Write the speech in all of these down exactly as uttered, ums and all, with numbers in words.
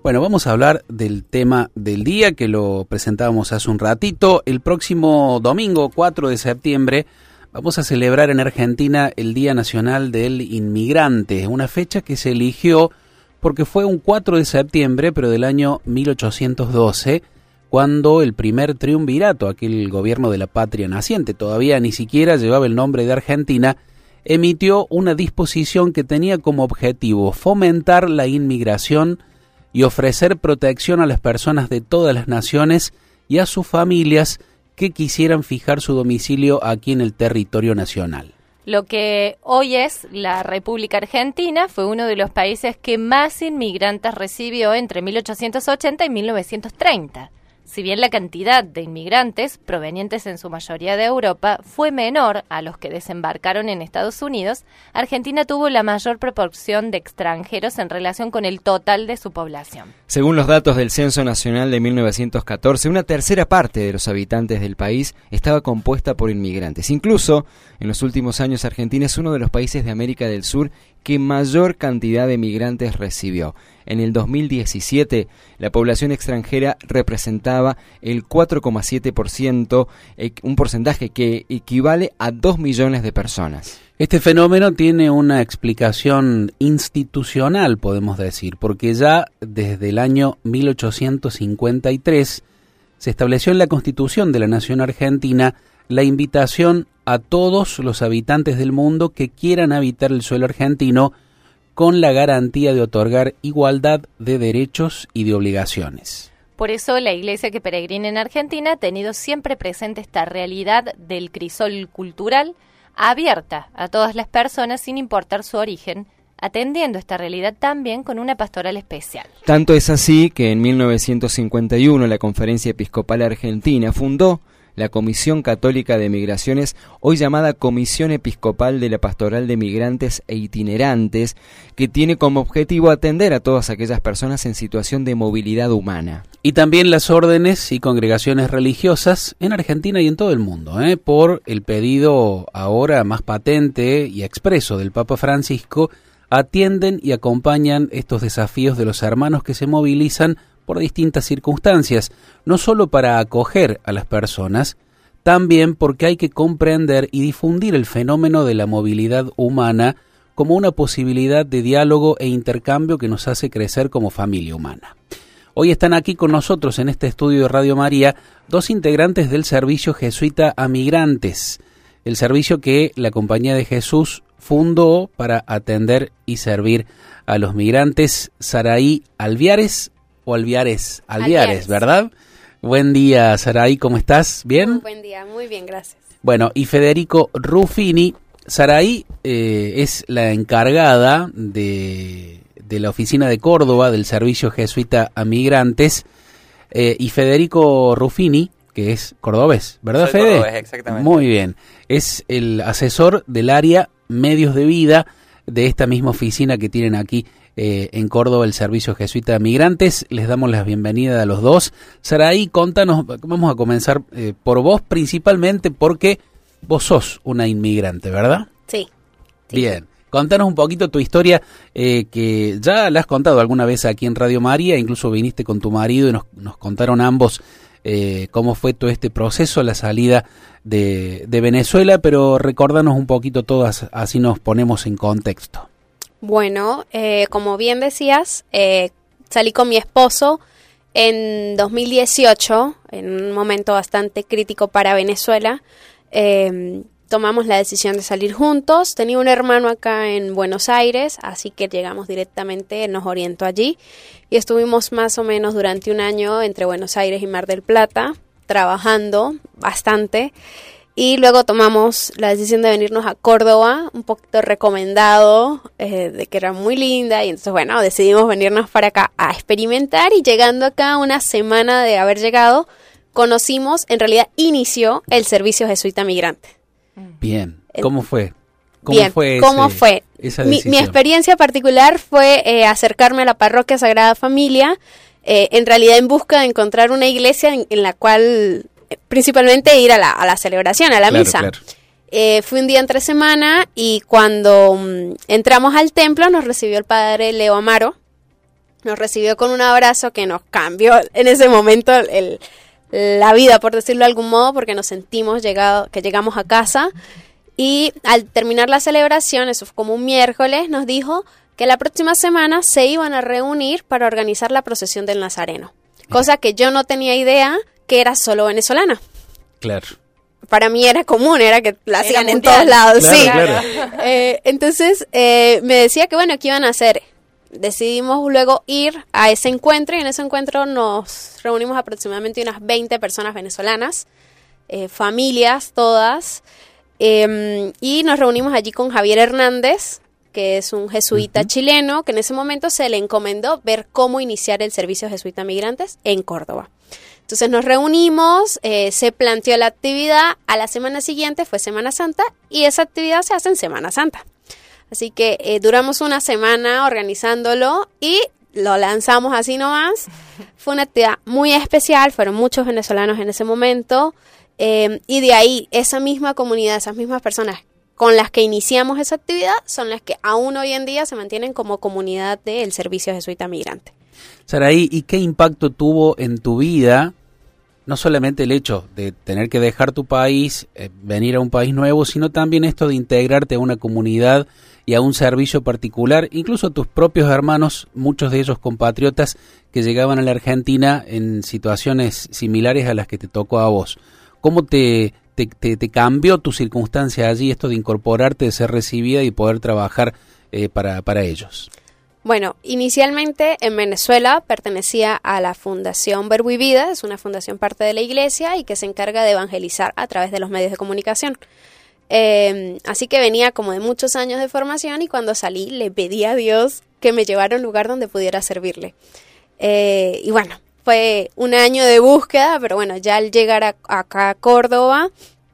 Bueno, vamos a hablar del tema del día que lo presentábamos hace un ratito. El próximo domingo, cuatro de septiembre, vamos a celebrar en Argentina el Día Nacional del Inmigrante, una fecha que se eligió porque fue un cuatro de septiembre, pero del año mil ochocientos doce, cuando el primer triunvirato, aquel gobierno de la patria naciente, todavía ni siquiera llevaba el nombre de Argentina, emitió una disposición que tenía como objetivo fomentar la inmigración y ofrecer protección a las personas de todas las naciones y a sus familias que quisieran fijar su domicilio aquí en el territorio nacional. Lo que hoy es la República Argentina fue uno de los países que más inmigrantes recibió entre mil ochocientos ochenta y mil novecientos treinta. Si bien la cantidad de inmigrantes, provenientes en su mayoría de Europa, fue menor a los que desembarcaron en Estados Unidos, Argentina tuvo la mayor proporción de extranjeros en relación con el total de su población. Según los datos del Censo Nacional de mil novecientos catorce, una tercera parte de los habitantes del país estaba compuesta por inmigrantes. Incluso, en los últimos años, Argentina es uno de los países de América del Sur que mayor cantidad de migrantes recibió. En el dos mil diecisiete, la población extranjera representaba el cuatro coma siete por ciento, un porcentaje que equivale a dos millones de personas. Este fenómeno tiene una explicación institucional, podemos decir, porque ya desde el año mil ochocientos cincuenta y tres se estableció en la Constitución de la Nación Argentina la invitación a todos los habitantes del mundo que quieran habitar el suelo argentino con la garantía de otorgar igualdad de derechos y de obligaciones. Por eso la Iglesia que peregrina en Argentina ha tenido siempre presente esta realidad del crisol cultural abierta a todas las personas sin importar su origen, atendiendo esta realidad también con una pastoral especial. Tanto es así que en mil novecientos cincuenta y uno la Conferencia Episcopal Argentina fundó la Comisión Católica de Migraciones, hoy llamada Comisión Episcopal de la Pastoral de Migrantes e Itinerantes, que tiene como objetivo atender a todas aquellas personas en situación de movilidad humana. Y también las órdenes y congregaciones religiosas en Argentina y en todo el mundo, ¿eh? por el pedido ahora más patente y expreso del Papa Francisco, atienden y acompañan estos desafíos de los hermanos que se movilizan por distintas circunstancias, no solo para acoger a las personas, también porque hay que comprender y difundir el fenómeno de la movilidad humana como una posibilidad de diálogo e intercambio que nos hace crecer como familia humana. Hoy están aquí con nosotros en este estudio de Radio María dos integrantes del servicio jesuita a migrantes, el servicio que la Compañía de Jesús fundó para atender y servir a los migrantes. Saraí Alviares o Alviares, Alviares, Alviares, ¿verdad? Buen día, Saraí, ¿cómo estás? ¿Bien? Muy buen día, muy bien, gracias. Bueno, y Federico Ruffini. Saraí eh, es la encargada de, de la oficina de Córdoba del Servicio Jesuita a Migrantes, eh, y Federico Ruffini, que es cordobés, ¿verdad, Soy Fede? Cordobés, exactamente. Muy bien. Es el asesor del área Medios de Vida de esta misma oficina que tienen aquí Eh, en Córdoba, el Servicio Jesuita a Migrantes. Les damos la bienvenida a los dos. Saraí, contanos, vamos a comenzar eh, por vos principalmente porque vos sos una inmigrante, ¿verdad? Sí. sí. Bien, contanos un poquito tu historia, eh, que ya la has contado alguna vez aquí en Radio María, incluso viniste con tu marido y nos, nos contaron ambos eh, cómo fue todo este proceso, la salida de, de Venezuela, pero recórdanos un poquito todas, así nos ponemos en contexto. Bueno, eh, como bien decías, eh, salí con mi esposo en dos mil dieciocho, en un momento bastante crítico para Venezuela. Eh, tomamos la decisión de salir juntos. Tenía un hermano acá en Buenos Aires, así que llegamos directamente, nos orientó allí. Y estuvimos más o menos durante un año entre Buenos Aires y Mar del Plata, trabajando bastante. Y luego tomamos la decisión de venirnos a Córdoba, un poquito recomendado, eh, de que era muy linda. Y entonces, bueno, decidimos venirnos para acá a experimentar. Y llegando acá, una semana de haber llegado, conocimos, en realidad inició el Servicio Jesuita Migrante. Bien, ¿cómo fue? ¿Cómo Bien, fue, ¿cómo ese, fue? esa Mi, decisión? mi experiencia particular fue eh, acercarme a la parroquia Sagrada Familia, eh, en realidad en busca de encontrar una iglesia en, en la cual... principalmente ir a la, a la celebración, a la claro, misa. Claro. Eh, fui un día entre semana y cuando um, entramos al templo nos recibió el padre Leo Amaro nos recibió con un abrazo que nos cambió en ese momento el, la vida, por decirlo de algún modo, porque nos sentimos llegado, que llegamos a casa. Y al terminar la celebración, eso fue como un miércoles, nos dijo que la próxima semana se iban a reunir para organizar la procesión del Nazareno. Cosa que yo no tenía idea que era solo venezolana. Claro. Para mí era común, era que la hacían en mundial. todos lados, Claro, sí. claro. Eh, entonces eh, me decía que bueno, ¿qué iban a hacer? Decidimos luego ir a ese encuentro y en ese encuentro nos reunimos aproximadamente unas veinte personas venezolanas, eh, familias todas, eh, y nos reunimos allí con Javier Hernández, que es un jesuita uh-huh. chileno, que en ese momento se le encomendó ver cómo iniciar el servicio jesuita migrantes en Córdoba. Entonces nos reunimos, eh, se planteó la actividad, a la semana siguiente fue Semana Santa y esa actividad se hace en Semana Santa. Así que eh, duramos una semana organizándolo y lo lanzamos así nomás. Fue una actividad muy especial, fueron muchos venezolanos en ese momento eh, y de ahí esa misma comunidad, esas mismas personas con las que iniciamos esa actividad son las que aún hoy en día se mantienen como comunidad del Servicio Jesuita Migrante. Saraí, ¿y qué impacto tuvo en tu vida, no solamente el hecho de tener que dejar tu país, eh, venir a un país nuevo, sino también esto de integrarte a una comunidad y a un servicio particular, incluso a tus propios hermanos, muchos de ellos compatriotas que llegaban a la Argentina en situaciones similares a las que te tocó a vos? ¿Cómo te, te, te, te cambió tu circunstancia allí, esto de incorporarte, de ser recibida y poder trabajar eh, para, para ellos? Bueno, inicialmente en Venezuela pertenecía a la Fundación Verbo y Vida, es una fundación parte de la iglesia y que se encarga de evangelizar a través de los medios de comunicación. Eh, así que venía como de muchos años de formación y cuando salí le pedí a Dios que me llevara a un lugar donde pudiera servirle. Eh, y bueno, fue un año de búsqueda, pero bueno, ya al llegar a, acá a Córdoba,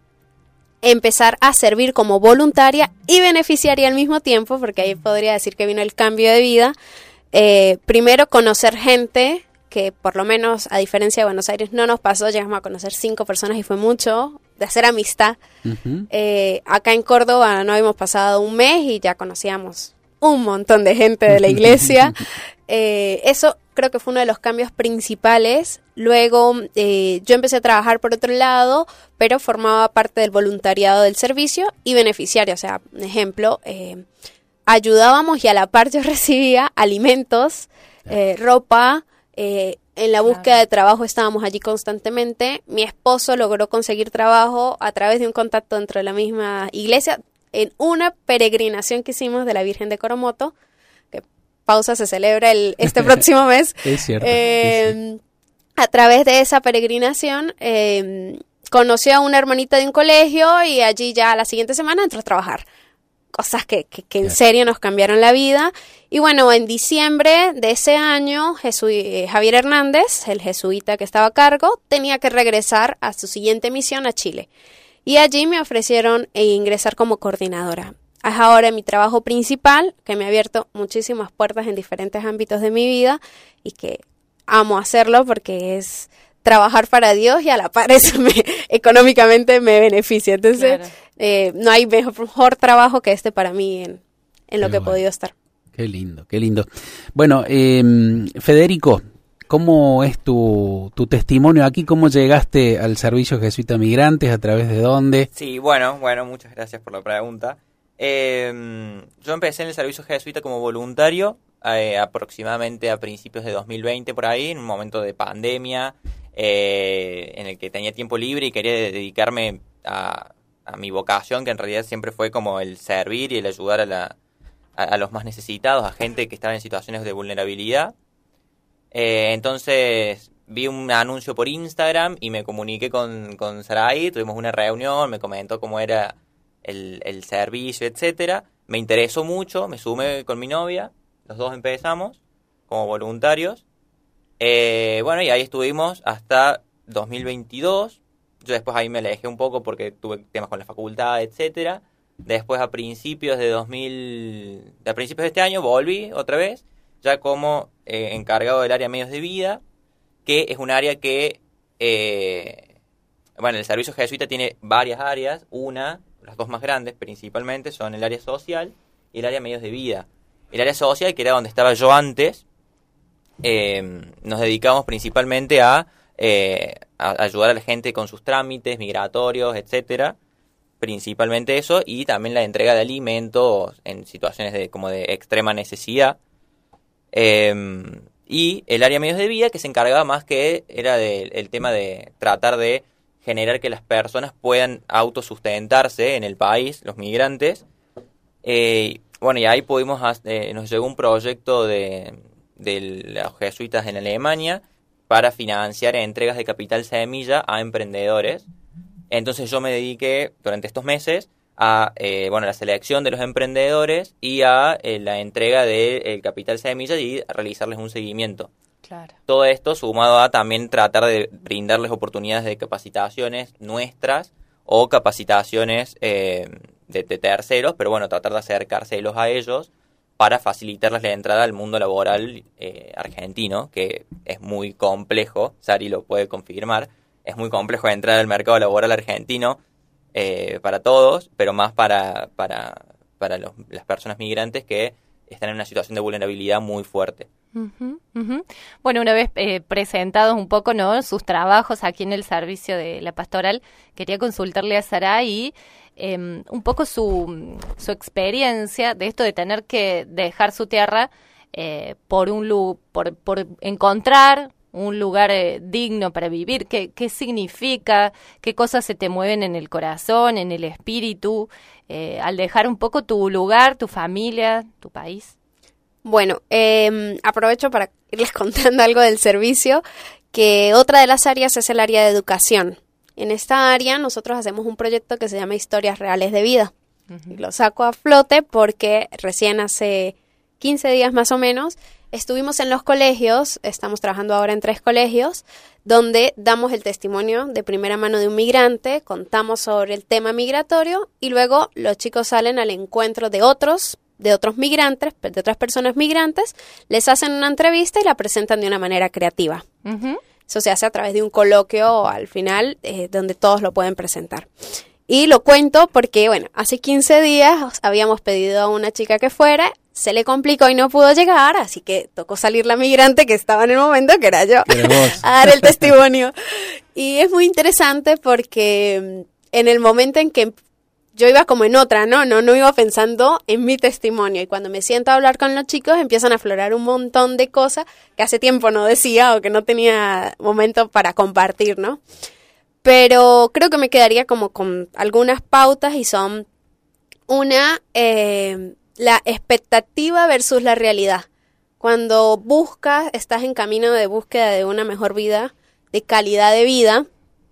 empezar a servir como voluntaria y beneficiaria al mismo tiempo, porque ahí podría decir que vino el cambio de vida. Eh, primero, conocer gente, que por lo menos a diferencia de Buenos Aires no nos pasó, llegamos a conocer cinco personas y fue mucho, de hacer amistad. Uh-huh. Eh, acá en Córdoba no habíamos pasado un mes y ya conocíamos un montón de gente de la iglesia. eh, eso creo que fue uno de los cambios principales. Luego eh, yo empecé a trabajar por otro lado, pero formaba parte del voluntariado del servicio y beneficiario. O sea, un ejemplo, eh, ayudábamos y a la par yo recibía alimentos, eh, ropa. Eh, en la búsqueda de trabajo estábamos allí constantemente. Mi esposo logró conseguir trabajo a través de un contacto dentro de la misma iglesia en una peregrinación que hicimos de la Virgen de Coromoto, que pausa se celebra el, este próximo mes. Es cierto. Eh, sí, sí. A través de esa peregrinación eh, conoció a una hermanita de un colegio y allí ya la siguiente semana entró a trabajar. Cosas que, que, que en serio nos cambiaron la vida. Y bueno, en diciembre de ese año, Jesu- eh, Javier Hernández, el jesuita que estaba a cargo, tenía que regresar a su siguiente misión a Chile. Y allí me ofrecieron eh, ingresar como coordinadora. Es ahora mi trabajo principal, que me ha abierto muchísimas puertas en diferentes ámbitos de mi vida y que amo hacerlo porque es trabajar para Dios y a la par eso me, económicamente me beneficia. Entonces, claro. eh, no hay mejor, mejor trabajo que este para mí en, en lo qué que bueno. he podido estar. Qué lindo, qué lindo. Bueno, eh, Federico, ¿cómo es tu, tu testimonio aquí? ¿Cómo llegaste al Servicio Jesuita Migrantes? ¿A través de dónde? Sí, bueno, bueno, muchas gracias por la pregunta. Eh, yo empecé en el Servicio Jesuita como voluntario eh, aproximadamente a principios de dos mil veinte, por ahí, en un momento de pandemia, eh, en el que tenía tiempo libre y quería dedicarme a, a mi vocación, que en realidad siempre fue como el servir y el ayudar a, la, a, a los más necesitados, a gente que estaba en situaciones de vulnerabilidad. Eh, entonces vi un anuncio por Instagram y me comuniqué con, con Saraí, tuvimos una reunión, me comentó cómo era el, el servicio, etcétera. Me interesó mucho, me sumé con mi novia, los dos empezamos como voluntarios. Eh, bueno, y ahí estuvimos hasta dos mil veintidós. Yo después ahí me alejé un poco porque tuve temas con la facultad, etcétera. Después a principios de dos mil, a principios de este año volví otra vez, ya como eh, encargado del área medios de vida, que es un área que, eh, bueno, el servicio jesuita tiene varias áreas. Una, las dos más grandes principalmente, son el área social y el área medios de vida. El área social, que era donde estaba yo antes, eh, nos dedicamos principalmente a, eh, a ayudar a la gente con sus trámites migratorios, etcétera, principalmente eso, y también la entrega de alimentos en situaciones de como de extrema necesidad. Eh, y el área medios de vida, que se encargaba más que era del el tema de tratar de generar que las personas puedan autosustentarse en el país, los migrantes. Eh, bueno, y ahí pudimos, eh, nos llegó un proyecto de, de los jesuitas en Alemania para financiar entregas de capital semilla a emprendedores. Entonces yo me dediqué durante estos meses a eh, bueno, la selección de los emprendedores y a eh, la entrega del capital semilla y a realizarles un seguimiento. Claro. Todo esto sumado a también tratar de brindarles oportunidades de capacitaciones nuestras o capacitaciones eh, de, de terceros, pero bueno, tratar de acercárselos a ellos para facilitarles la entrada al mundo laboral eh, argentino, que es muy complejo, Sari lo puede confirmar, es muy complejo entrar al mercado laboral argentino eh, para todos, pero más para, para, para los, las personas migrantes que están en una situación de vulnerabilidad muy fuerte. Uh-huh, uh-huh. Bueno, una vez eh, presentados un poco, ¿no?, sus trabajos aquí en el servicio de la pastoral, quería consultarle a Saray eh, un poco su, su experiencia de esto de tener que dejar su tierra eh, por un lu- por, por encontrar un lugar eh, digno para vivir. ¿Qué, qué significa? ¿Qué cosas se te mueven en el corazón, en el espíritu, eh, al dejar un poco tu lugar, tu familia, tu país? Bueno, eh, aprovecho para irles contando algo del servicio, que otra de las áreas es el área de educación. En esta área nosotros hacemos un proyecto que se llama Historias Reales de Vida. Uh-huh. Y lo saco a flote porque recién hace quince días más o menos estuvimos en los colegios, estamos trabajando ahora en tres colegios, donde damos el testimonio de primera mano de un migrante, contamos sobre el tema migratorio y luego los chicos salen al encuentro de otros de otros migrantes, de otras personas migrantes, les hacen una entrevista y la presentan de una manera creativa. Uh-huh. Eso se hace a través de un coloquio al final, eh, donde todos lo pueden presentar. Y lo cuento porque, bueno, hace quince días habíamos pedido a una chica que fuera, se le complicó y no pudo llegar, así que tocó salir la migrante que estaba en el momento, que era yo, a dar el testimonio. Y es muy interesante porque en el momento en que yo iba como en otra, ¿no? No, no iba pensando en mi testimonio. Y cuando me siento a hablar con los chicos, empiezan a aflorar un montón de cosas que hace tiempo no decía o que no tenía momento para compartir, ¿no? Pero creo que me quedaría como con algunas pautas y son una, eh, la expectativa versus la realidad. Cuando buscas, estás en camino de búsqueda de una mejor vida, de calidad de vida,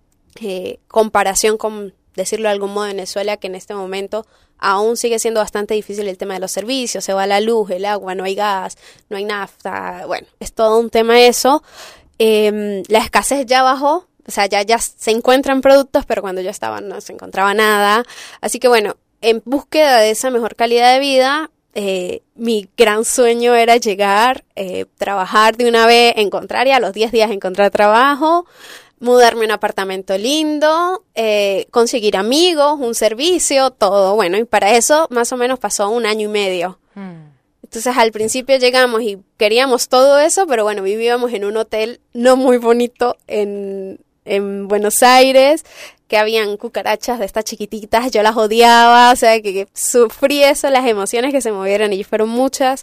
eh, comparación con, decirlo de algún modo, Venezuela, que en este momento aún sigue siendo bastante difícil el tema de los servicios, se va la luz, el agua, no hay gas, no hay nafta, bueno, es todo un tema eso. Eh, la escasez ya bajó, o sea, ya, ya se encuentran productos, pero cuando yo estaba no se encontraba nada. Así que bueno, en búsqueda de esa mejor calidad de vida, eh, mi gran sueño era llegar, eh, trabajar de una vez, encontrar y a los diez días encontrar trabajo, mudarme a un apartamento lindo, eh, conseguir amigos, un servicio, todo. Bueno, y para eso más o menos pasó un año y medio. Mm. Entonces al principio llegamos y queríamos todo eso, pero bueno, vivíamos en un hotel no muy bonito en, en Buenos Aires, que habían cucarachas de estas chiquititas, yo las odiaba, o sea, que, que sufrí eso, las emociones que se movieron y fueron muchas.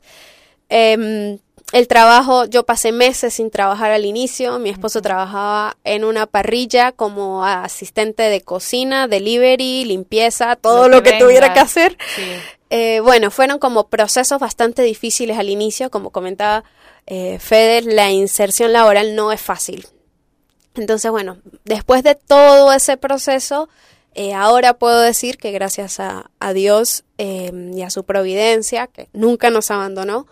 Eh, El trabajo, yo pasé meses sin trabajar al inicio, mi esposo uh-huh. trabajaba en una parrilla como asistente de cocina, delivery, limpieza, todo lo que, lo que tuviera que hacer. Sí. Eh, bueno, fueron como procesos bastante difíciles al inicio, como comentaba eh, Fede, la inserción laboral no es fácil. Entonces, bueno, después de todo ese proceso, eh, ahora puedo decir que gracias a, a Dios eh, y a su providencia, que nunca nos abandonó,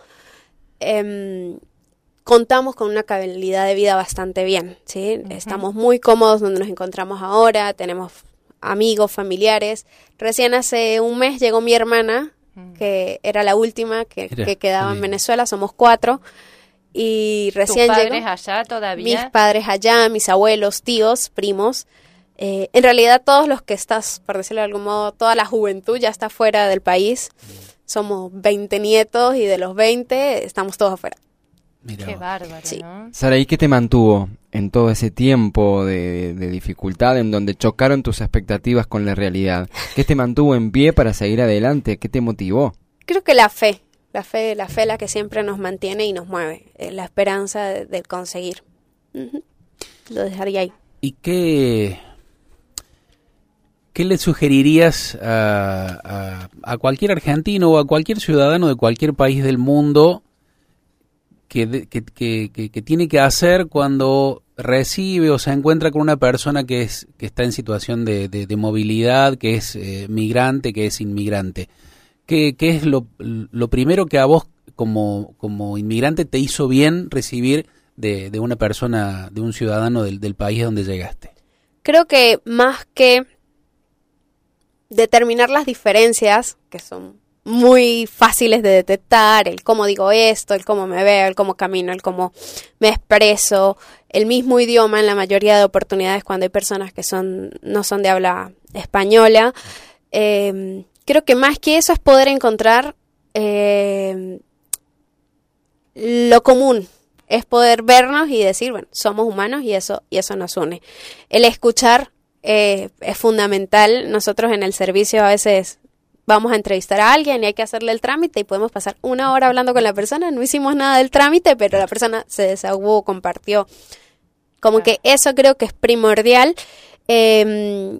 Eh, contamos con una calidad de vida bastante bien, ¿sí? Uh-huh. Estamos muy cómodos donde nos encontramos ahora, tenemos amigos, familiares. Recién hace un mes llegó mi hermana, uh-huh. que era la última que, que quedaba en Venezuela, somos cuatro, y recién llegó. ¿Tus padres allá todavía? Mis padres allá, mis abuelos, tíos, primos. Eh, en realidad todos los que estás, por decirlo de algún modo, toda la juventud ya está fuera del país. Uh-huh. Somos veinte nietos y de los veinte estamos todos afuera. Mirá Qué vos. bárbaro, Sí. ¿no? Sara, ¿y qué te mantuvo en todo ese tiempo de, de dificultad en donde chocaron tus expectativas con la realidad? ¿Qué te mantuvo en pie para seguir adelante? ¿Qué te motivó? Creo que la fe, la fe, la fe la que siempre nos mantiene y nos mueve, eh, la esperanza de, de conseguir. Ujú. Lo dejaría ahí. ¿Y qué, qué le sugerirías a, a, a cualquier argentino o a cualquier ciudadano de cualquier país del mundo que, de- que, que, que- que tiene que hacer cuando recibe o se encuentra con una persona que es que está en situación de, de- de movilidad, que es eh, migrante, que es inmigrante? ¿Qué, qué es lo, lo primero que a vos como, como inmigrante te hizo bien recibir de, de una persona, de un ciudadano del, del país donde llegaste? Creo que más que determinar las diferencias, que son muy fáciles de detectar, el cómo digo esto, el cómo me veo, el cómo camino, el cómo me expreso, el mismo idioma en la mayoría de oportunidades cuando hay personas que son no son de habla española. Eh, creo que más que eso es poder encontrar eh, lo común, es poder vernos y decir, bueno, somos humanos y eso, y eso nos une. El escuchar eh, es fundamental. Nosotros en el servicio a veces vamos a entrevistar a alguien y hay que hacerle el trámite y podemos pasar una hora hablando con la persona, no hicimos nada del trámite, pero la persona se desahogó, compartió. Como que eso creo que es primordial. Eh,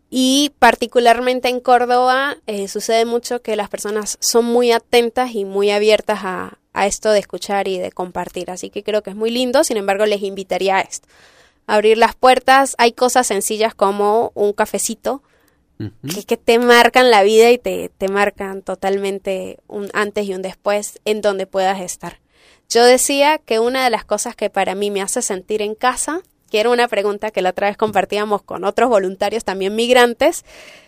y particularmente en Córdoba eh, sucede mucho que las personas son muy atentas y muy abiertas a, a esto de escuchar y de compartir. Así que creo que es muy lindo, sin embargo les invitaría a esto. Abrir las puertas, hay cosas sencillas como un cafecito, Ujú. que, que te marcan la vida y te, te marcan totalmente un antes y un después en donde puedas estar. Yo decía que una de las cosas que para mí me hace sentir en casa, que era una pregunta que la otra vez compartíamos con otros voluntarios también migrantes,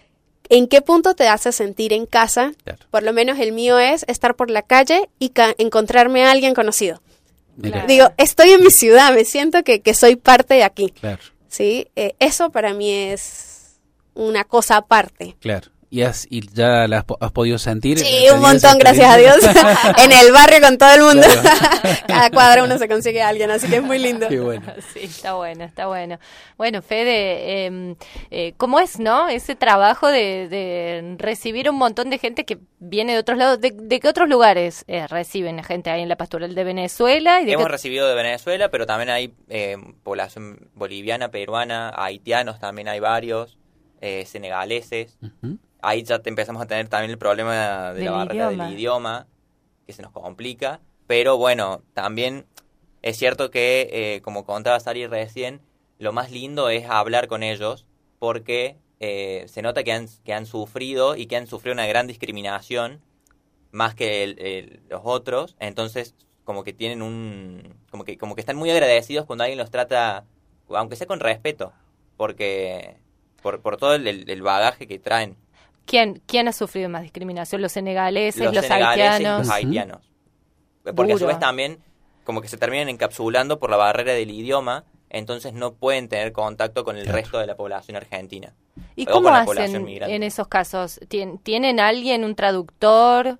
¿en qué punto te hace sentir en casa? Claro. Por lo menos el mío es estar por la calle y ca- encontrarme a alguien conocido. Mira, Claro. Digo, estoy en mi ciudad, me siento que, que soy parte de aquí. claro, ¿Sí? Eh, eso para mí es una cosa aparte. claro. ¿Y, has, y ya la has, po- has podido sentir? Sí, ¿Has un tenido esa montón, gracias a Dios. experiencia? En el barrio con todo el mundo. Claro. Cada cuadra uno se consigue a alguien, así que es muy lindo. Qué bueno. Sí, está bueno, está bueno. Bueno, Fede, eh, eh, ¿cómo es, no? Ese trabajo de, de recibir un montón de gente que viene de otros lados. ¿De, de qué otros lugares eh, reciben a gente ahí en la pastoral de Venezuela? Y de Hemos qué- recibido de Venezuela, pero también hay eh, población boliviana, peruana, haitianos también hay varios, eh, senegaleses. Ujú. Ahí ya te empezamos a tener también el problema de Del la barrera idioma. del idioma, que se nos complica. Pero bueno, también es cierto que, eh, como contaba Sari recién, lo más lindo es hablar con ellos, porque eh, se nota que han, que han sufrido y que han sufrido una gran discriminación, más que el- el- los otros. Entonces, como que tienen un... Como que, como que están muy agradecidos cuando alguien los trata, aunque sea con respeto, porque... Por, por todo el, el- el bagaje que traen. ¿Quién, ¿Quién ha sufrido más discriminación? ¿Los senegaleses, los, los senegaleses y haitianos? los haitianos. Porque a su Duro. vez también como que se terminan encapsulando por la barrera del idioma, entonces no pueden tener contacto con el Claro. resto de la población argentina. ¿Y o cómo con la hacen población migrante. en esos casos? ¿Tien- ¿Tienen alguien, un traductor?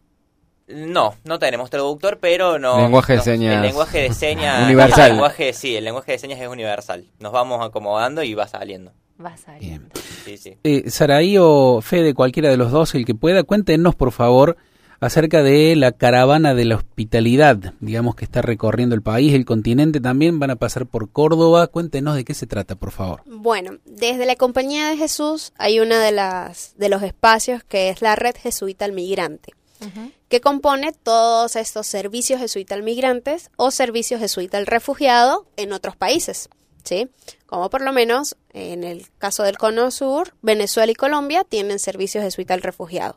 No, no tenemos traductor, pero no... Lenguaje de no- señas. El lenguaje de señas... Universal. El lenguaje, sí, el lenguaje de señas es universal. Nos vamos acomodando y va saliendo. Va a salir. Bien. Sí, sí. Eh, Saraí o Fede, cualquiera de los dos, el que pueda, cuéntenos por favor acerca de la caravana de la hospitalidad, digamos que está recorriendo el país, el continente también, van a pasar por Córdoba. Cuéntenos de qué se trata, por favor. Bueno, desde la Compañía de Jesús hay una de las de los espacios que es la Red Jesuita al Migrante, Ujú. que compone todos estos servicios jesuita al migrantes o servicios jesuita al refugiado en otros países, ¿sí? Como por lo menos en el caso del Cono Sur, Venezuela y Colombia tienen servicios jesuita al refugiado.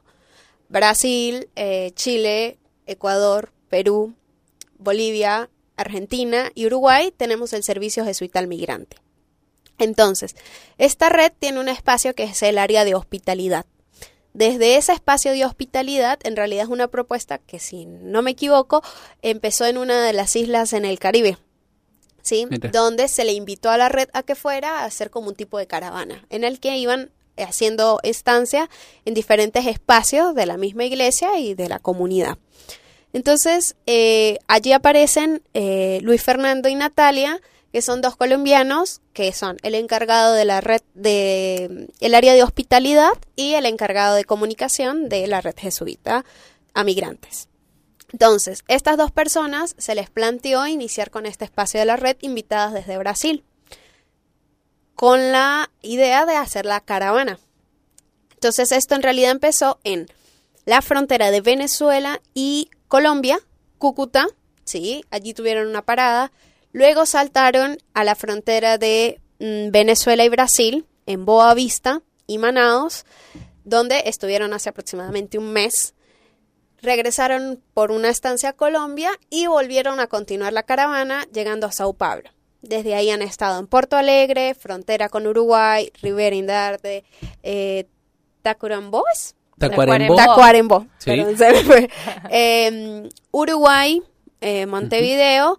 Brasil, eh, Chile, Ecuador, Perú, Bolivia, Argentina y Uruguay tenemos el servicio jesuita al migrante. Entonces, esta red tiene un espacio que es el área de hospitalidad. Desde ese espacio de hospitalidad, en realidad es una propuesta que, si no me equivoco, empezó en una de las islas en el Caribe, ¿sí? Mira. Donde se le invitó a la red a que fuera a hacer como un tipo de caravana, en el que iban haciendo estancia en diferentes espacios de la misma iglesia y de la comunidad. Entonces, eh, allí aparecen eh, Luis Fernando y Natalia, que son dos colombianos, que son el encargado de la red de el área de hospitalidad y el encargado de comunicación de la red jesuita a migrantes. Entonces, estas dos personas se les planteó iniciar con este espacio de la red invitadas desde Brasil, con la idea de hacer la caravana. Entonces, esto en realidad empezó en la frontera de Venezuela y Colombia, Cúcuta, sí, allí tuvieron una parada. Luego saltaron a la frontera de mm, Venezuela y Brasil, en Boa Vista y Manaos, donde estuvieron hace aproximadamente un mes. Regresaron por una estancia a Colombia y volvieron a continuar la caravana, llegando a Sao Paulo. Desde ahí han estado en Porto Alegre, frontera con Uruguay, Rivera Indarte, eh, Tacuarembó, ¿es? Tacuarembó. Tacuarembó, Sí. perdón, se me fue. Eh, Uruguay, eh, Montevideo.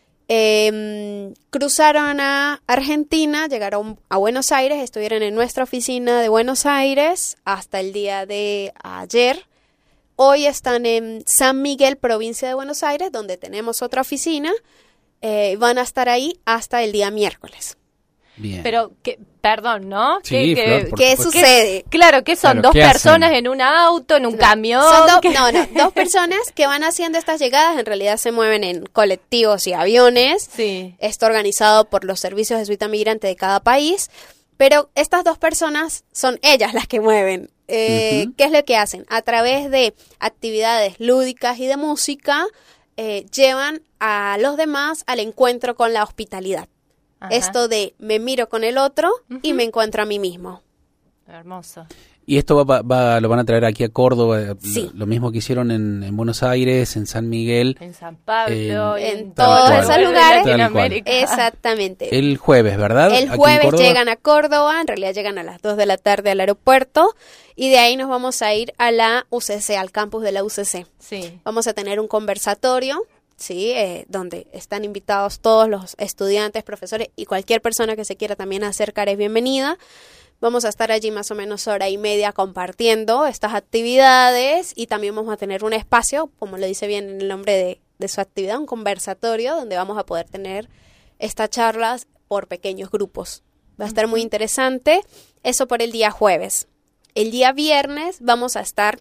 Eh, cruzaron a Argentina, llegaron a Buenos Aires, estuvieron en nuestra oficina de Buenos Aires hasta el día de ayer. Hoy están en San Miguel, provincia de Buenos Aires, donde tenemos otra oficina. Eh, van a estar ahí hasta el día miércoles. Bien. Pero, que, perdón, ¿no? Sí, ¿Qué, Flor, qué- por ¿Qué supuesto. sucede? Claro, que son Claro, dos ¿qué personas hacen? en un auto, en un No, camión. son dos, que- no, no, dos personas que van haciendo estas llegadas, en realidad se mueven en colectivos y aviones. Sí. Esto organizado por los servicios de jesuita migrante de cada país, pero estas dos personas son ellas las que mueven. Eh, Ujú. ¿Qué es lo que hacen? A través de actividades lúdicas y de música, eh, llevan a los demás al encuentro con la hospitalidad. Ajá. Esto de me miro con el otro y Ujú. me encuentro a mí mismo. Hermoso. Y esto va, va- va- lo van a traer aquí a Córdoba, eh, Sí. lo, lo mismo que hicieron en, en Buenos Aires, en San Miguel, En San Pablo, En- y en todos todo esos el lugares. Latinoamérica. Exactamente. el jueves, ¿verdad? El Aquí en jueves Córdoba. llegan a Córdoba, en realidad llegan a las dos de la tarde al aeropuerto y de ahí nos vamos a ir a la U C C, al campus de la U C C. Sí. Vamos a tener un conversatorio, sí, eh, donde están invitados todos los estudiantes, profesores y cualquier persona que se quiera también acercar es bienvenida. Vamos a estar allí más o menos hora y media compartiendo estas actividades y también vamos a tener un espacio, como lo dice bien en el nombre de, de su actividad, un conversatorio donde vamos a poder tener estas charlas por pequeños grupos. Va a estar muy interesante. Eso por el día jueves. El día viernes vamos a estar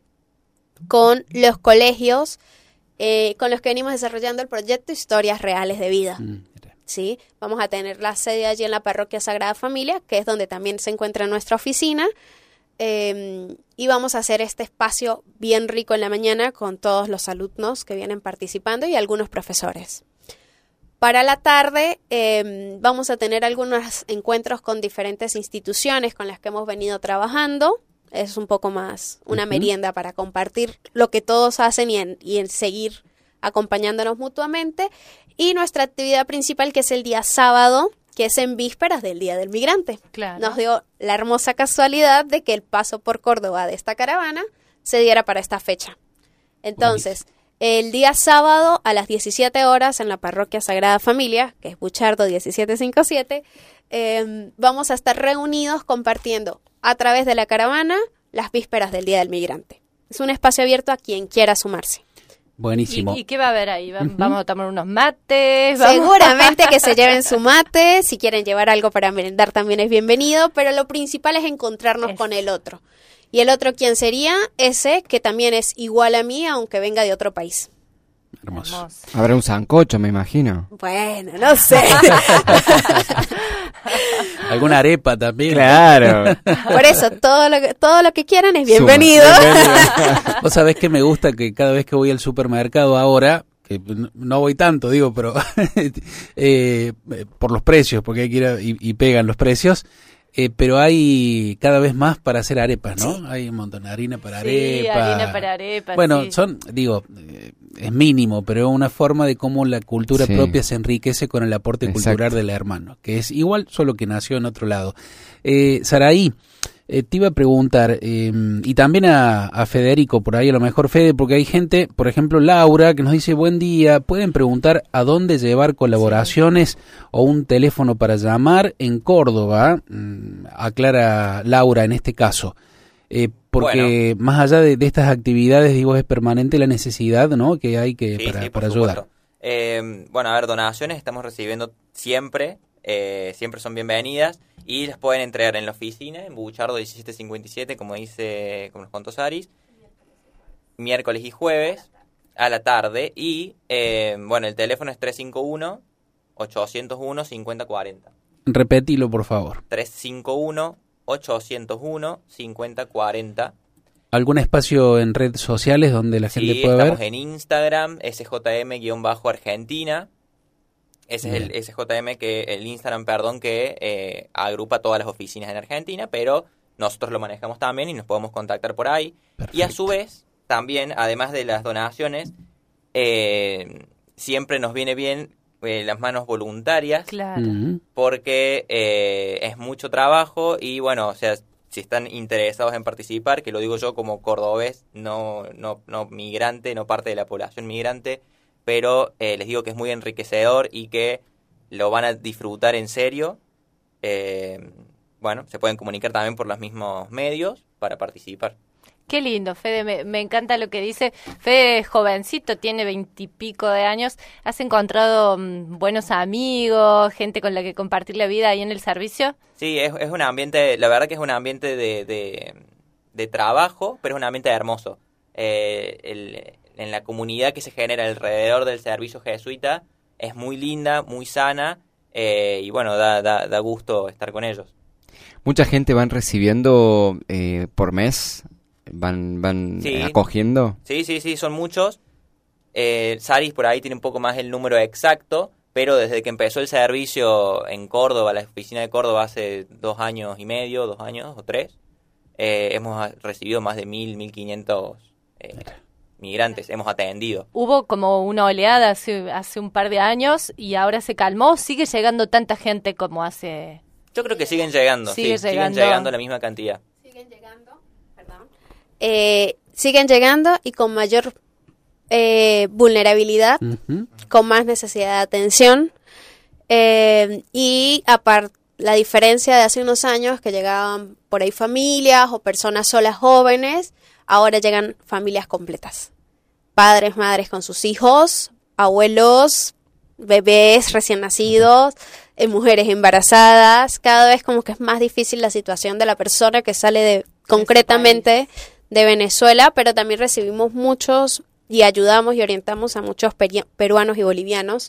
con los colegios eh, con los que venimos desarrollando el proyecto Historias Reales de Vida. Mm, mira. ¿Sí? Vamos a tener la sede allí en la parroquia Sagrada Familia, que es donde también se encuentra nuestra oficina. Eh, y vamos a hacer este espacio bien rico en la mañana con todos los alumnos que vienen participando y algunos profesores. Para la tarde eh, vamos a tener algunos encuentros con diferentes instituciones con las que hemos venido trabajando. Es un poco más una Ujú. merienda para compartir lo que todos hacen y en, y en seguir acompañándonos mutuamente. Y nuestra actividad principal, que es el día sábado, que es en vísperas del Día del Migrante. Claro. Nos dio la hermosa casualidad de que el paso por Córdoba de esta caravana se diera para esta fecha. Entonces, el día sábado a las diecisiete horas en la parroquia Sagrada Familia, que es Buchardo diecisiete cincuenta y siete, eh, vamos a estar reunidos compartiendo a través de la caravana las vísperas del Día del Migrante. Es un espacio abierto a quien quiera sumarse. Buenísimo. ¿Y, y qué va a haber ahí? Va- Ujú. ¿Vamos a tomar unos mates? ¿Vamos? Seguramente que se lleven su mate, si quieren llevar algo para merendar también es bienvenido, pero lo principal es encontrarnos Es- con el otro. Y el otro, ¿quién sería? Ese que también es igual a mí, aunque venga de otro país. Hermoso. Hermoso. Habrá un sancocho, me imagino. Bueno, no sé. ¿Alguna arepa también? Claro. Por eso, todo lo que, todo lo que quieran es bienvenido. Vos sabés que me gusta que cada vez que voy al supermercado ahora, que n- no voy tanto, digo, pero eh, por los precios, porque hay que ir a- y, y pegan los precios, eh, pero hay cada vez más para hacer arepas, ¿no? Sí. Hay un montón de harina para Sí, arepa. harina para arepa, Bueno, sí. son, digo, eh, es mínimo, pero es una forma de cómo la cultura Sí. propia se enriquece con el aporte Exacto. cultural del hermano, que es igual, solo que nació en otro lado. Eh, Saraí, eh, te iba a preguntar, eh, y también a, a Federico, por ahí a lo mejor Fede, porque hay gente, por ejemplo Laura, que nos dice buen día, pueden preguntar a dónde llevar colaboraciones o un teléfono para llamar en Córdoba, mm, aclara Laura en este caso. Eh, porque bueno, más allá de, de estas actividades, digo, es permanente la necesidad, ¿no?, que hay que sí, para, sí, para ayudar. Supuesto. Eh, bueno, a ver, donaciones estamos recibiendo siempre, eh, siempre son bienvenidas y las pueden entregar en la oficina, en Buchardo diecisiete cincuenta y siete, como dice, como nos contó Saris, miércoles y jueves a la tarde y, eh, bueno, el teléfono es tres cinco uno, ocho cero uno, cinco cero cuatro cero. Repetilo, por favor. tres cinco uno, ocho cero uno, cinco cero cuatro cero. ¿Algún espacio en redes sociales donde la gente sí, puede ver? Sí, estamos en Instagram, S J M-Argentina. Ese Bien. es el S J M, que el Instagram, perdón, que eh, agrupa todas las oficinas en Argentina, pero nosotros lo manejamos también y nos podemos contactar por ahí. Perfecto. Y a su vez, también, además de las donaciones, eh, siempre nos viene bien eh, las manos voluntarias, claro. Uh-huh. porque eh, es mucho trabajo y, bueno, o sea, si están interesados en participar, que lo digo yo como cordobés, no, no, no migrante, no parte de la población migrante, pero eh, les digo que es muy enriquecedor y que lo van a disfrutar en serio. Eh, bueno, se pueden comunicar también por los mismos medios para participar. Qué lindo, Fede, me, me encanta lo que dice. Fede es jovencito, tiene veintipico de años. ¿Has encontrado um, buenos amigos, gente con la que compartir la vida ahí en el servicio? Sí, es, es un ambiente, la verdad que es un ambiente de, de, de trabajo, pero es un ambiente hermoso. Eh, el, en la comunidad que se genera alrededor del servicio jesuita es muy linda, muy sana, eh, y bueno, da, da, da gusto estar con ellos. ¿Mucha gente van recibiendo eh, por mes? ¿Van, van sí. acogiendo? Sí, sí, sí, son muchos. Eh, Saris por ahí tiene un poco más el número exacto, pero desde que empezó el servicio en Córdoba, la oficina de Córdoba, hace dos años y medio, dos años o tres, eh, hemos recibido más de mil, mil quinientos eh, migrantes, hemos atendido. Hubo como una oleada hace, hace un par de años y ahora se calmó. ¿Sigue llegando tanta gente como hace...? Yo creo que siguen llegando, Sigue sí, llegando. siguen llegando la misma cantidad. Siguen llegando, perdón. Eh, siguen llegando y con mayor eh, vulnerabilidad, uh-huh. con más necesidad de atención, eh, y aparte la diferencia de hace unos años que llegaban por ahí familias o personas solas jóvenes, ahora llegan familias completas, padres, madres con sus hijos, abuelos, bebés recién nacidos, eh, mujeres embarazadas. Cada vez como que es más difícil la situación de la persona que sale de concretamente de Venezuela, pero también recibimos muchos y ayudamos y orientamos a muchos peri- peruanos y bolivianos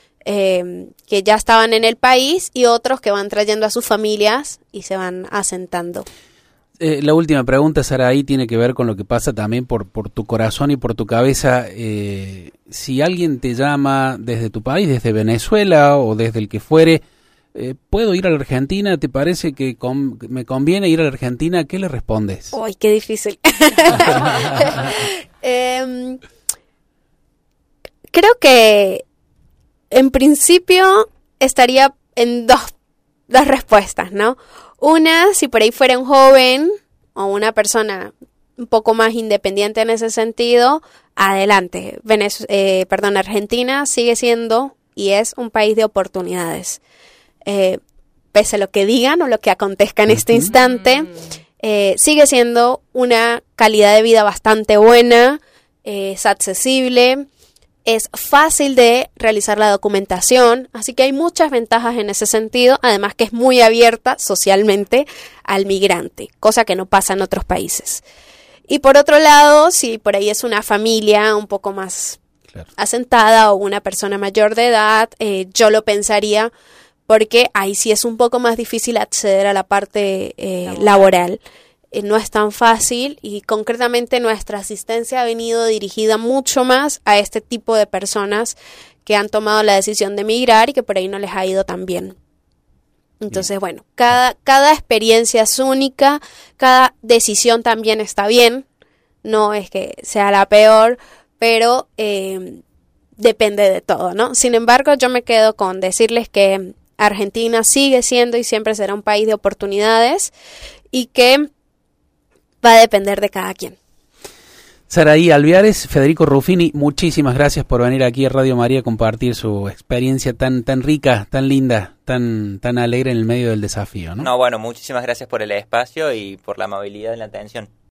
eh, que ya estaban en el país y otros que van trayendo a sus familias y se van asentando. Eh, la última pregunta, Sara, ahí tiene que ver con lo que pasa también por, por tu corazón y por tu cabeza. Eh, si alguien te llama desde tu país, desde Venezuela o desde el que fuere, eh, ¿puedo ir a la Argentina? ¿Te parece que con, me conviene ir a la Argentina? ¿Qué le respondes? ¡Uy, qué difícil! eh, creo que en principio estaría en dos, dos respuestas, ¿no? Una, si por ahí fuera un joven o una persona un poco más independiente en ese sentido, adelante. Venez- eh, perdón, Argentina sigue siendo y es un país de oportunidades. Eh, pese a lo que digan o lo que acontezca en uh-huh. este instante, eh, sigue siendo una calidad de vida bastante buena, eh, es accesible, es fácil de realizar la documentación, así que hay muchas ventajas en ese sentido, además que es muy abierta socialmente al migrante, cosa que no pasa en otros países. Y por otro lado, si por ahí es una familia un poco más claro. asentada o una persona mayor de edad, eh, yo lo pensaría porque ahí sí es un poco más difícil acceder a la parte eh, laboral. laboral. Eh, no es tan fácil y concretamente nuestra asistencia ha venido dirigida mucho más a este tipo de personas que han tomado la decisión de emigrar y que por ahí no les ha ido tan bien. Entonces, bueno, cada, cada experiencia es única, cada decisión también está bien, no es que sea la peor, pero eh, depende de todo, ¿no? Sin embargo, yo me quedo con decirles que Argentina sigue siendo y siempre será un país de oportunidades y que va a depender de cada quien. Saraí Alveares, Federico Ruffini, muchísimas gracias por venir aquí a Radio María a compartir su experiencia tan tan rica, tan linda, tan tan alegre en el medio del desafío, ¿no? No, bueno, muchísimas gracias por el espacio y por la amabilidad en la atención.